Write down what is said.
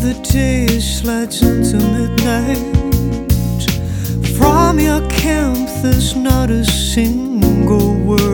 the day slides into midnight. From your camp there's not a single word.